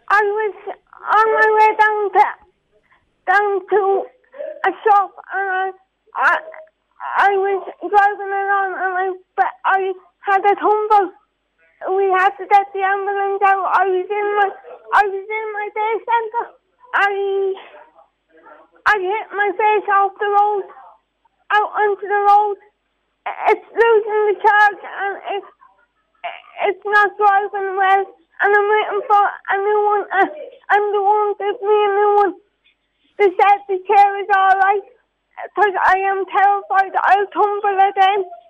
I was on my way down to a shop, and I was driving along, and I had a tumble. We had to get the ambulance out. I was in my day centre. I hit my face off the road, out onto the road. It's losing the charge, and it's not driving well. And I'm waiting for a new one, and they won't give me a new one. They said the chair is all right, because I am terrified I'll tumble again.